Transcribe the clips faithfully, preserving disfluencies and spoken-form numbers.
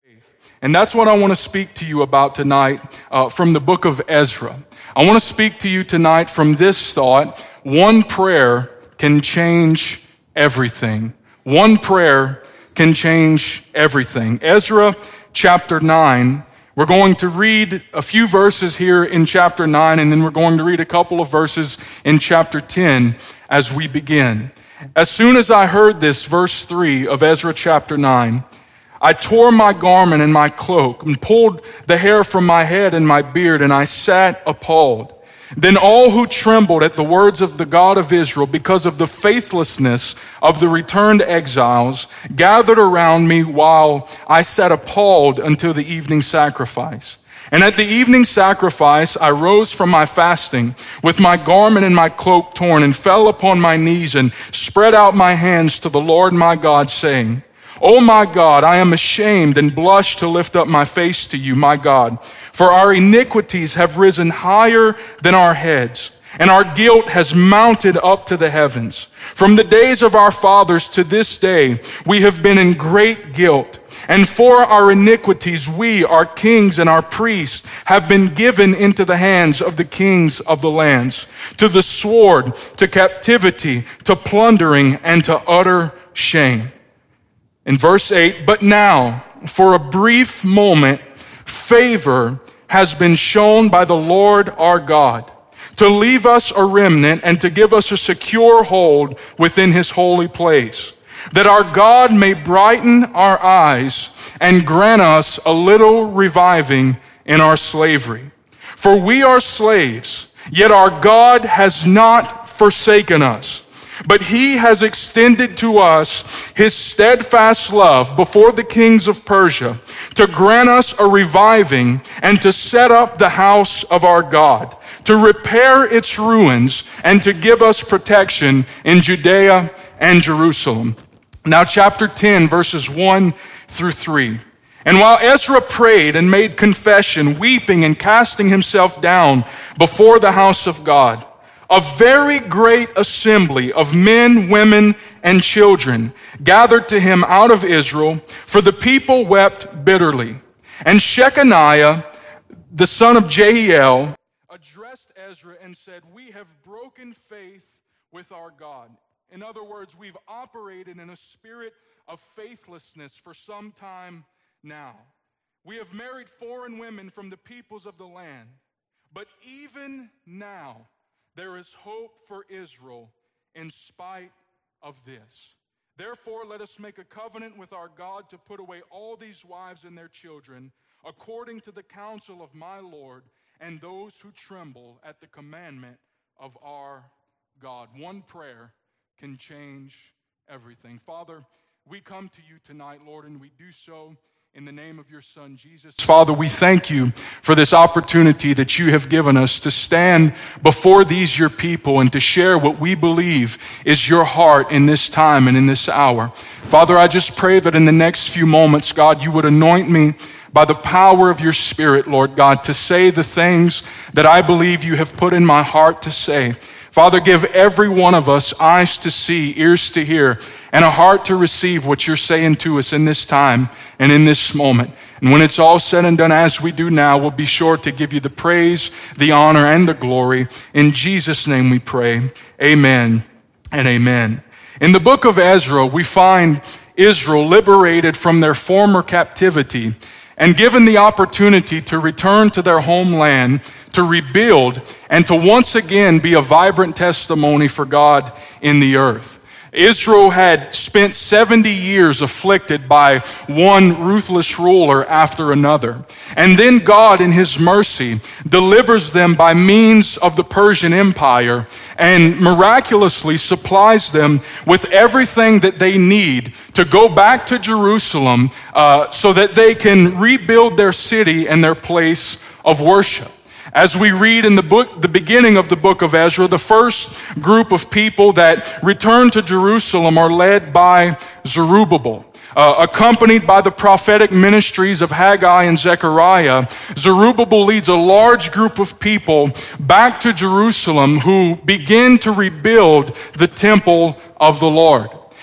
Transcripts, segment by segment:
And that's what I want to speak to you about tonight uh, from the book of Ezra. I want to speak to you tonight from this thought: one prayer can change everything. One prayer can change everything. Ezra chapter nine. We're going to read a few verses here in chapter nine, and then we're going to read a couple of verses in chapter ten as we begin. As soon as I heard this, verse three of Ezra chapter nine, I tore my garment and my cloak and pulled the hair from my head and my beard, and I sat appalled. Then all who trembled at the words of the God of Israel because of the faithlessness of the returned exiles gathered around me while I sat appalled until the evening sacrifice. And at the evening sacrifice, I rose from my fasting with my garment and my cloak torn and fell upon my knees and spread out my hands to the Lord my God, saying, "Oh my God, I am ashamed and blush to lift up my face to you, my God, for our iniquities have risen higher than our heads, and our guilt has mounted up to the heavens. From the days of our fathers to this day, we have been in great guilt. And for our iniquities, we, our kings and our priests, have been given into the hands of the kings of the lands, to the sword, to captivity, to plundering, and to utter shame." In verse eight, "But now, for a brief moment, favor has been shown by the Lord our God, to leave us a remnant and to give us a secure hold within his holy place, that our God may brighten our eyes and grant us a little reviving in our slavery. For we are slaves, yet our God has not forsaken us, but he has extended to us his steadfast love before the kings of Persia, to grant us a reviving and to set up the house of our God, to repair its ruins and to give us protection in Judea and Jerusalem." Now chapter ten, verses one through three. "And while Ezra prayed and made confession, weeping and casting himself down before the house of God, a very great assembly of men, women, and children gathered to him out of Israel, for the people wept bitterly. And Shechaniah, the son of Jehiel, addressed Ezra and said, 'We have broken faith with our God.'" In other words, we've operated in a spirit of faithlessness for some time now. "We have married foreign women from the peoples of the land. But even now, there is hope for Israel in spite of this. Therefore, let us make a covenant with our God to put away all these wives and their children, according to the counsel of my Lord and those who tremble at the commandment of our God." One prayer can change everything. Father, we come to you tonight, Lord, and we do so in the name of your Son, Jesus. Father, we thank you for this opportunity that you have given us to stand before these your people and to share what we believe is your heart in this time and in this hour. Father, I just pray that in the next few moments, God, you would anoint me by the power of your Spirit, Lord God, to say the things that I believe you have put in my heart to say. Father, give every one of us eyes to see, ears to hear, and a heart to receive what you're saying to us in this time and in this moment. And when it's all said and done, as we do now, we'll be sure to give you the praise, the honor, and the glory. In Jesus' name we pray. Amen and amen. In the book of Ezra, we find Israel liberated from their former captivity and given the opportunity to return to their homeland, to rebuild, and to once again be a vibrant testimony for God in the earth. Israel had spent seventy years afflicted by one ruthless ruler after another. And then God, in his mercy, delivers them by means of the Persian Empire and miraculously supplies them with everything that they need to go back to Jerusalem uh, so that they can rebuild their city and their place of worship. As we read in the book, the beginning of the book of Ezra, the first group of people that return to Jerusalem are led by Zerubbabel. Uh, accompanied by the prophetic ministries of Haggai and Zechariah, Zerubbabel leads a large group of people back to Jerusalem who begin to rebuild the temple of the Lord.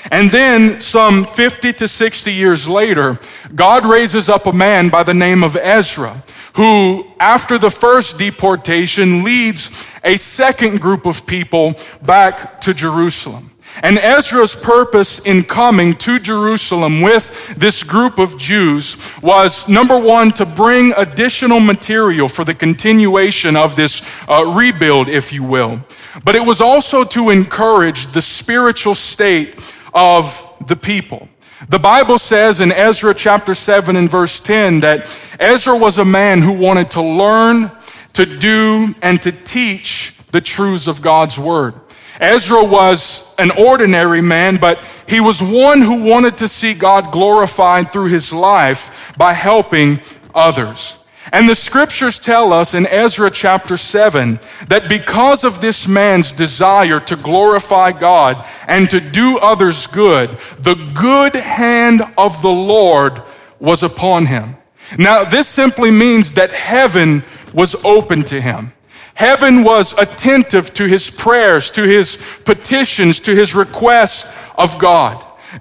And then some fifty to sixty years later, God raises up a man by the name of Ezra, who, after the first deportation, leads a second group of people back to Jerusalem. And Ezra's purpose in coming to Jerusalem with this group of Jews was, number one, to bring additional material for the continuation of this uh, rebuild, if you will. But it was also to encourage the spiritual state of the people. The Bible says in Ezra chapter seven and verse ten that Ezra was a man who wanted to learn, to do, and to teach the truths of God's word. Ezra was an ordinary man, but he was one who wanted to see God glorified through his life by helping others. And the scriptures tell us in Ezra chapter seven that because of this man's desire to glorify God and to do others good, the good hand of the Lord was upon him. Now, this simply means that heaven was open to him. Heaven was attentive to his prayers, to his petitions, to his requests of God.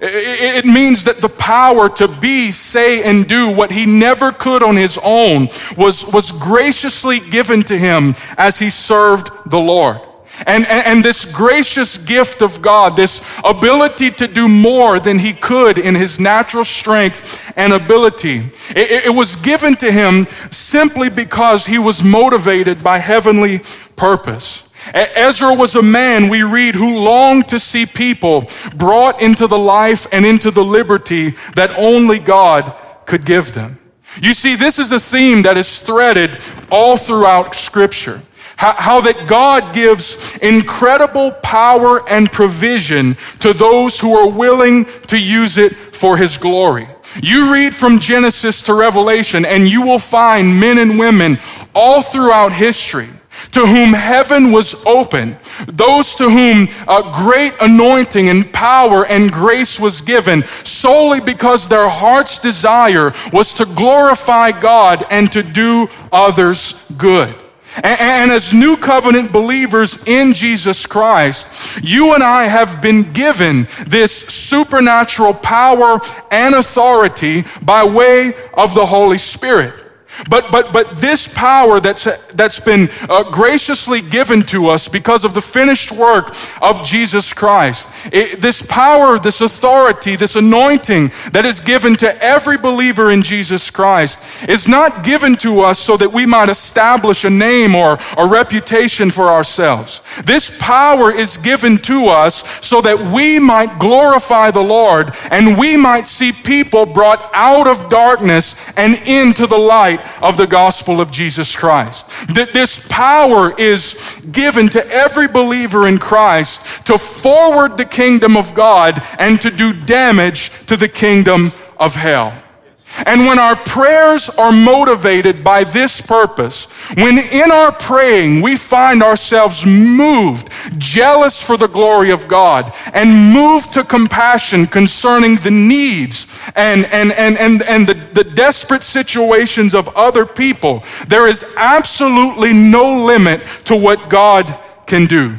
It means that the power to be, say, and do what he never could on his own was, was graciously given to him as he served the Lord. And, and, and this gracious gift of God, this ability to do more than he could in his natural strength and ability, it, it was given to him simply because he was motivated by heavenly purpose. Ezra was a man, we read, who longed to see people brought into the life and into the liberty that only God could give them. You see, this is a theme that is threaded all throughout Scripture. How, how that God gives incredible power and provision to those who are willing to use it for his glory. You read from Genesis to Revelation, and you will find men and women all throughout history to whom heaven was open, those to whom a great anointing and power and grace was given solely because their heart's desire was to glorify God and to do others good. And as new covenant believers in Jesus Christ, you and I have been given this supernatural power and authority by way of the Holy Spirit. But but but this power that's that's been uh, graciously given to us because of the finished work of Jesus Christ, it, this power, this authority, this anointing that is given to every believer in Jesus Christ is not given to us so that we might establish a name or a reputation for ourselves. This power is given to us so that we might glorify the Lord and we might see people brought out of darkness and into the light of the gospel of Jesus Christ. That this power is given to every believer in Christ to forward the kingdom of God and to do damage to the kingdom of hell. And when our prayers are motivated by this purpose, when in our praying we find ourselves moved, jealous for the glory of God, and moved to compassion concerning the needs and, and, and, and, and the, the desperate situations of other people, there is absolutely no limit to what God can do.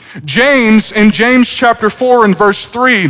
James, in James chapter four and verse three,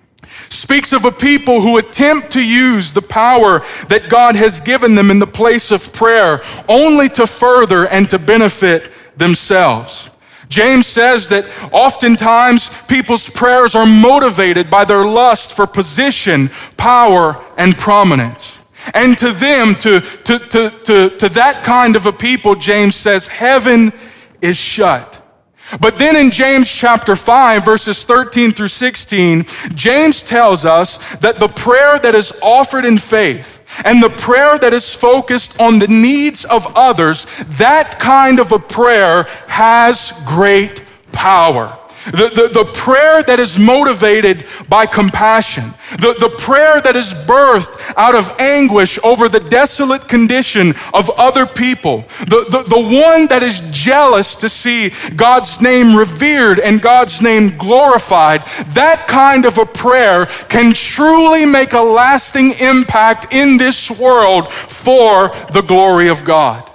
speaks of a people who attempt to use the power that God has given them in the place of prayer only to further and to benefit themselves. James says that oftentimes people's prayers are motivated by their lust for position, power, and prominence. And to them, to, to, to, to, to that kind of a people, James says, heaven is shut. But then in James chapter five, verses thirteen through sixteen, James tells us that the prayer that is offered in faith and the prayer that is focused on the needs of others, that kind of a prayer has great power. The, the, the prayer that is motivated by compassion, the, the prayer that is birthed out of anguish over the desolate condition of other people, the, the, the one that is jealous to see God's name revered and God's name glorified, that kind of a prayer can truly make a lasting impact in this world for the glory of God.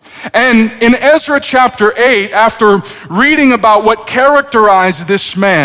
And in Ezra chapter eight, after reading about what characterized this man,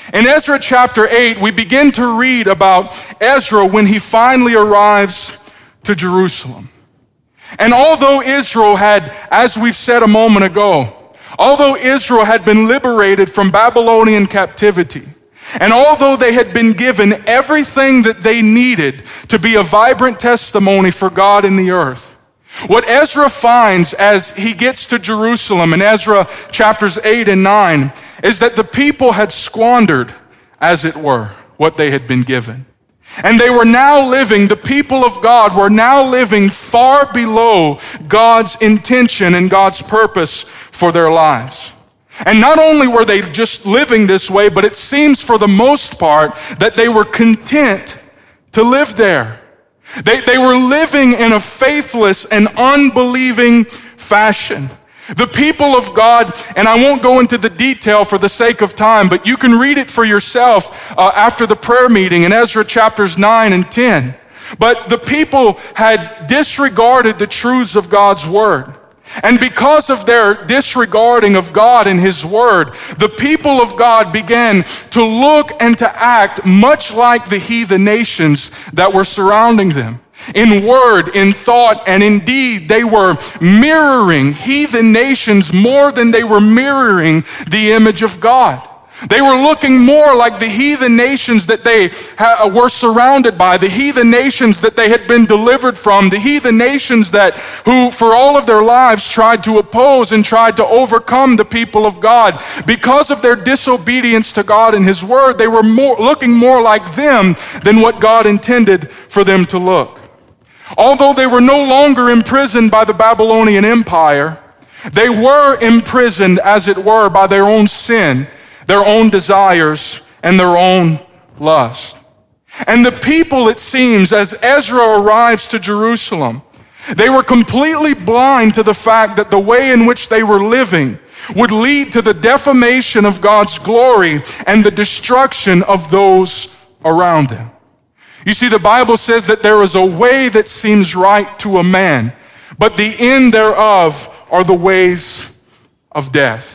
In Ezra chapter eight, we begin to read about Ezra when he finally arrives to Jerusalem. And although Israel had, as we've said a moment ago, although Israel had been liberated from Babylonian captivity, and although they had been given everything that they needed to be a vibrant testimony for God in the earth, what Ezra finds as he gets to Jerusalem in Ezra chapters eight and nine is that the people had squandered, as it were, what they had been given. And they were now living, the people of God were now living far below God's intention and God's purpose for their lives. And not only were they just living this way, but it seems for the most part that they were content to live there. They, they were living in a faithless and unbelieving fashion. The people of God, and I won't go into the detail for the sake of time, but you can read it for yourself uh, after the prayer meeting in Ezra chapters nine and ten. But the people had disregarded the truths of God's word. And because of their disregarding of God and His word, the people of God began to look and to act much like the heathen nations that were surrounding them. In word, in thought, and in deed, they were mirroring heathen nations more than they were mirroring the image of God. They were looking more like the heathen nations that they ha- were surrounded by, the heathen nations that they had been delivered from, the heathen nations that who for all of their lives tried to oppose and tried to overcome the people of God. Because of their disobedience to God and His word, they were more, looking more like them than what God intended for them to look. Although they were no longer imprisoned by the Babylonian Empire, they were imprisoned, as it were, by their own sin, their own desires, and their own lust. And the people, it seems, as Ezra arrives to Jerusalem, they were completely blind to the fact that the way in which they were living would lead to the defamation of God's glory and the destruction of those around them. You see, the Bible says that there is a way that seems right to a man, but the end thereof are the ways of death.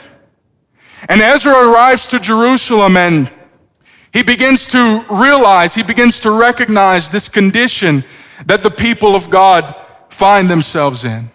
And Ezra arrives to Jerusalem and he begins to realize, he begins to recognize this condition that the people of God find themselves in.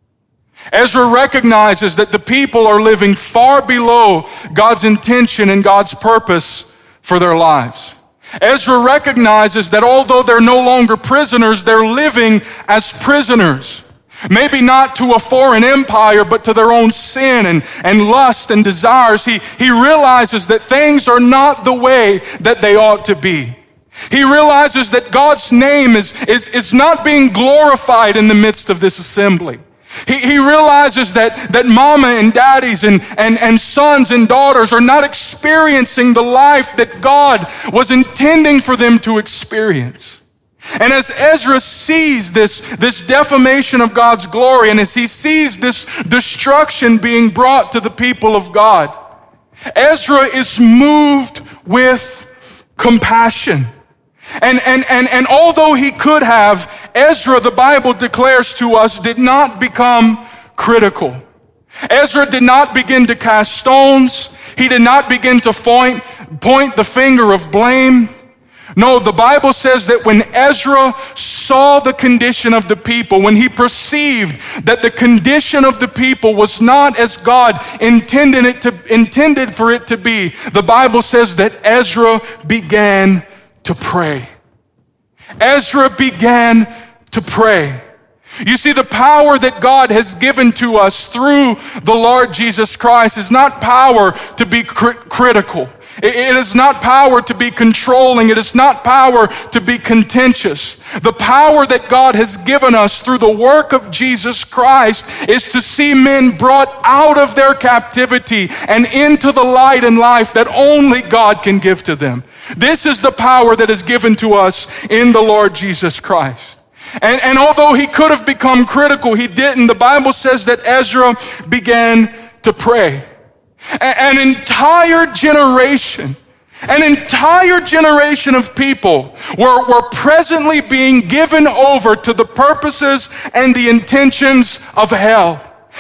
Ezra recognizes that the people are living far below God's intention and God's purpose for their lives. Ezra recognizes that although they're no longer prisoners, they're living as prisoners. Maybe not to a foreign empire, but to their own sin and, and lust and desires. He, he realizes that things are not the way that they ought to be. He realizes that God's name is, is, is not being glorified in the midst of this assembly. He, he realizes that, that mama and daddies and, and, and sons and daughters are not experiencing the life that God was intending for them to experience. And as Ezra sees this, this defamation of God's glory, and as he sees this destruction being brought to the people of God, Ezra is moved with compassion. And, and, and, and although he could have, Ezra, the Bible declares to us, did not become critical. Ezra did not begin to cast stones. He did not begin to point, point the finger of blame. No, the Bible says that when Ezra saw the condition of the people, when he perceived that the condition of the people was not as God intended it to, intended for it to be, the Bible says that Ezra began to pray. Ezra began to pray. You see, the power that God has given to us through the Lord Jesus Christ is not power to be cr- critical. It is not power to be controlling. It is not power to be contentious. The power that God has given us through the work of Jesus Christ is to see men brought out of their captivity and into the light and life that only God can give to them. This is the power that is given to us in the Lord Jesus Christ. And, and although he could have become critical, he didn't. The Bible says that Ezra began to pray. An entire generation, an entire generation of people were, were presently being given over to the purposes and the intentions of hell.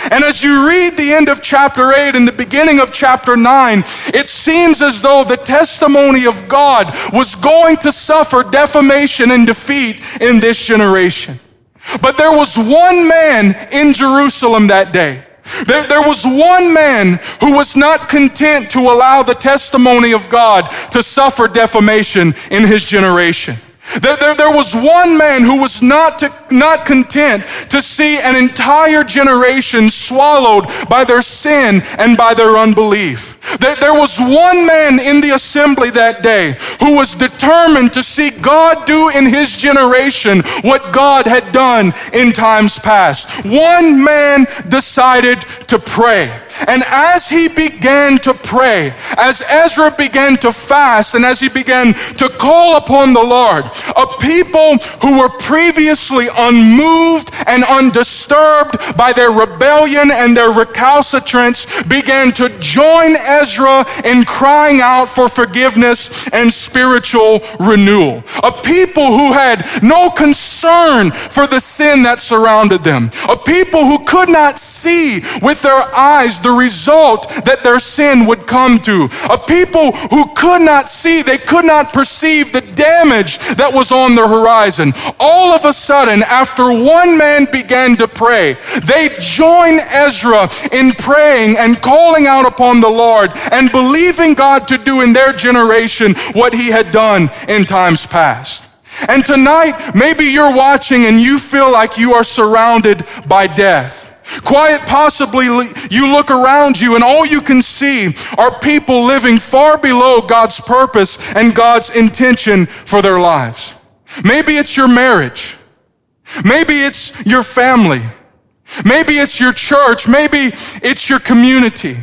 And as you read the end of chapter eight and the beginning of chapter nine, it seems as though the testimony of God was going to suffer defamation and defeat in this generation. But there was one man in Jerusalem that day. There, there was one man who was not content to allow the testimony of God to suffer defamation in his generation. There, there, there was one man who was not, to, not content to see an entire generation swallowed by their sin and by their unbelief. There, there was one man in the assembly that day who was determined to see God do in his generation what God had done in times past. One man decided to pray. And as he began to pray, as Ezra began to fast, and as he began to call upon the Lord, a people who were previously unmoved and undisturbed by their rebellion and their recalcitrance began to join Ezra in crying out for forgiveness and spiritual renewal. A people who had no concern for the sin that surrounded them. A people who could not see with their eyes the result that their sin would come to. A people who could not see, they could not perceive the damage that was on the horizon. All of a sudden, after one man began to pray, they joined Ezra in praying and calling out upon the Lord and believing God to do in their generation what he had done in times past. And tonight, maybe you're watching and you feel like you are surrounded by death. Quite possibly you look around you and all you can see are people living far below God's purpose and God's intention for their lives. Maybe it's your marriage. Maybe it's your family. Maybe it's your church. Maybe it's your community.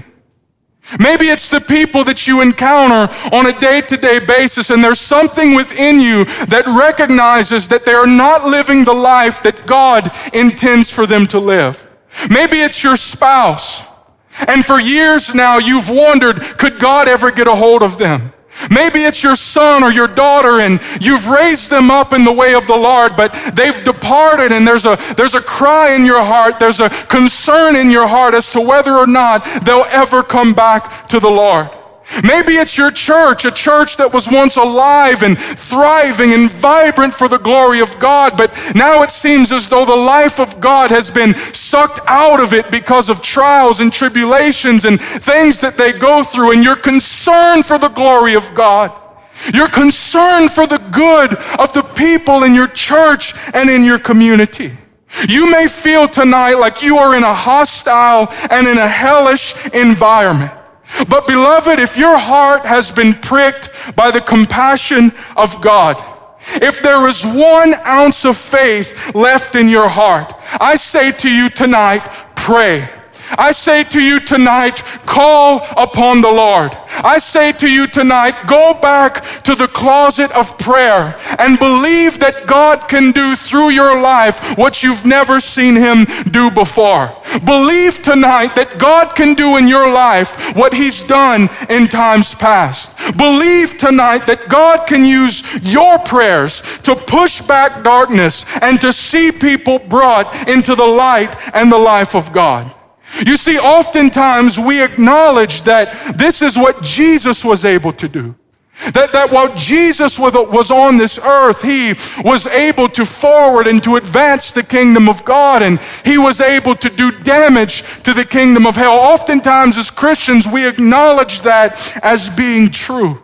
Maybe it's the people that you encounter on a day-to-day basis, and there's something within you that recognizes that they are not living the life that God intends for them to live. Maybe it's your spouse, and for years now you've wondered, could God ever get a hold of them? Maybe it's your son or your daughter, and you've raised them up in the way of the Lord, but they've departed, and there's a, there's a cry in your heart, there's a concern in your heart as to whether or not they'll ever come back to the Lord. Maybe it's your church, a church that was once alive and thriving and vibrant for the glory of God, but now it seems as though the life of God has been sucked out of it because of trials and tribulations and things that they go through, and you're concerned for the glory of God. You're concerned for the good of the people in your church and in your community. You may feel tonight like you are in a hostile and in a hellish environment. But beloved, if your heart has been pricked by the compassion of God, if there is one ounce of faith left in your heart, I say to you tonight, pray. I say to you tonight, call upon the Lord. I say to you tonight, go back to the closet of prayer and believe that God can do through your life what you've never seen him do before. Believe tonight that God can do in your life what he's done in times past. Believe tonight that God can use your prayers to push back darkness and to see people brought into the light and the life of God. You see, oftentimes we acknowledge that this is what Jesus was able to do. That, that while Jesus was on this earth, he was able to forward and to advance the kingdom of God, and he was able to do damage to the kingdom of hell. Oftentimes as Christians, we acknowledge that as being true.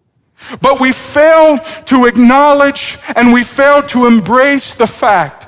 But we fail to acknowledge and we fail to embrace the fact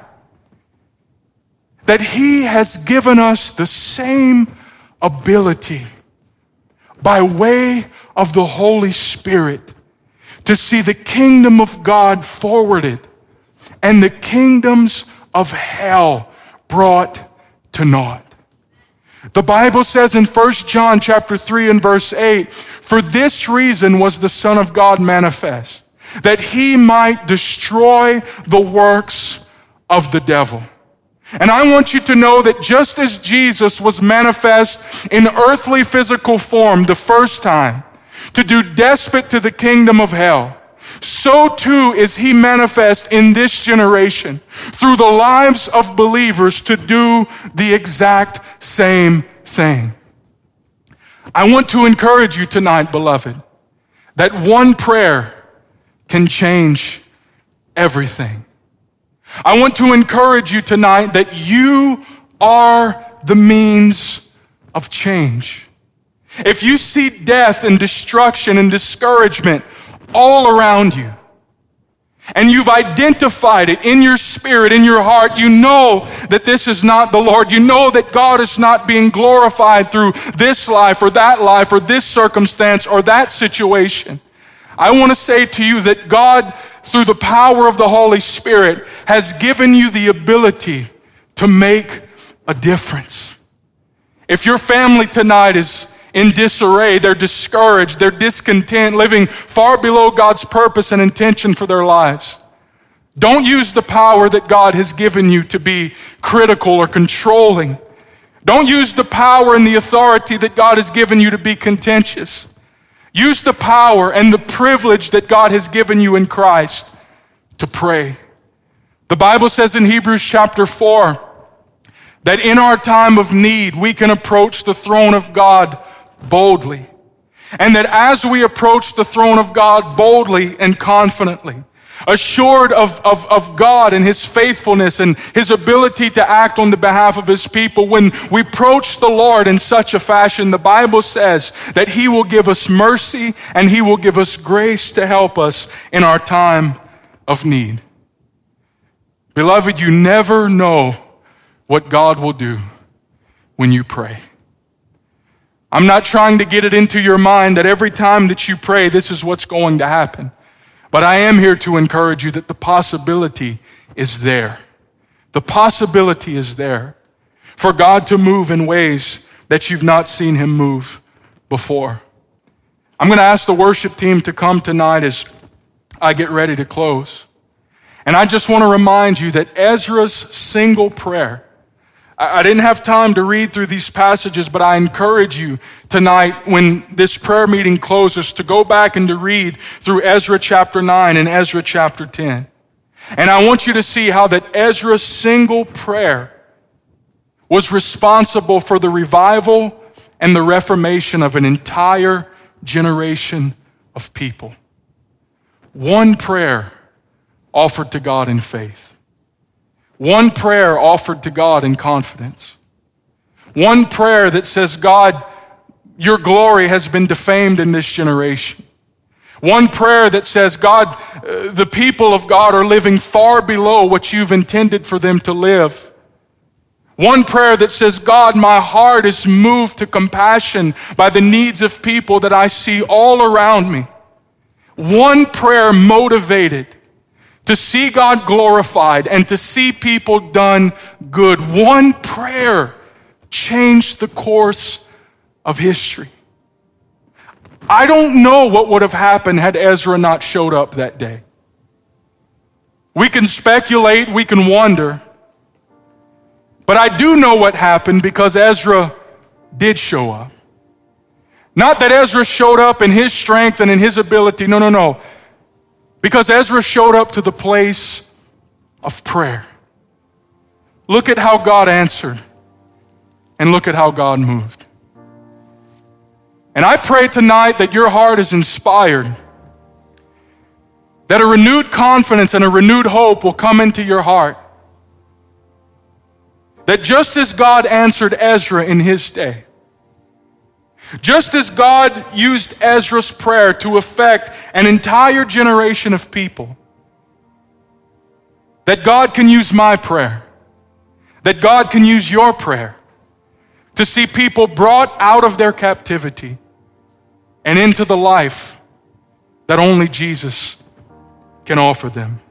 that he has given us the same ability by way of the Holy Spirit to see the kingdom of God forwarded and the kingdoms of hell brought to naught. The Bible says in First John chapter three and verse eight, for this reason was the Son of God manifest, that he might destroy the works of the devil. And I want you to know that just as Jesus was manifest in earthly physical form the first time to do despot to the kingdom of hell, so too is he manifest in this generation through the lives of believers to do the exact same thing. I want to encourage you tonight, beloved, that one prayer can change everything. I want to encourage you tonight that you are the means of change. If you see death and destruction and discouragement all around you, and you've identified it in your spirit, in your heart, you know that this is not the Lord. You know that God is not being glorified through this life or that life or this circumstance or that situation. I want to say to you that God, through the power of the Holy Spirit, has given you the ability to make a difference. If your family tonight is in disarray, they're discouraged, they're discontent, living far below God's purpose and intention for their lives, don't use the power that God has given you to be critical or controlling. Don't use the power and the authority that God has given you to be contentious. Use the power and the privilege that God has given you in Christ to pray. The Bible says in Hebrews chapter four that in our time of need, we can approach the throne of God boldly. And that as we approach the throne of God boldly and confidently, assured of, of, of God and his faithfulness and his ability to act on the behalf of his people, when we approach the Lord in such a fashion, the Bible says that he will give us mercy and he will give us grace to help us in our time of need. Beloved, you never know what God will do when you pray. I'm not trying to get it into your mind that every time that you pray, this is what's going to happen. But I am here to encourage you that the possibility is there. The possibility is there for God to move in ways that you've not seen him move before. I'm going to ask the worship team to come tonight as I get ready to close. And I just want to remind you that Ezra's single prayer, I didn't have time to read through these passages, but I encourage you tonight when this prayer meeting closes to go back and to read through Ezra chapter nine and Ezra chapter ten. And I want you to see how that Ezra's single prayer was responsible for the revival and the reformation of an entire generation of people. One prayer offered to God in faith. One prayer offered to God in confidence. One prayer that says, God, your glory has been defamed in this generation. One prayer that says, God, uh, the people of God are living far below what you've intended for them to live. One prayer that says, God, my heart is moved to compassion by the needs of people that I see all around me. One prayer motivated to see God glorified and to see people done good. One prayer changed the course of history. I don't know what would have happened had Ezra not showed up that day. We can speculate, we can wonder, but I do know what happened because Ezra did show up. Not that Ezra showed up in his strength and in his ability, no, no, no. Because Ezra showed up to the place of prayer. Look at how God answered, and look at how God moved. And I pray tonight that your heart is inspired, that a renewed confidence and a renewed hope will come into your heart. That just as God answered Ezra in his day, just as God used Ezra's prayer to affect an entire generation of people, that God can use my prayer, that God can use your prayer to see people brought out of their captivity and into the life that only Jesus can offer them.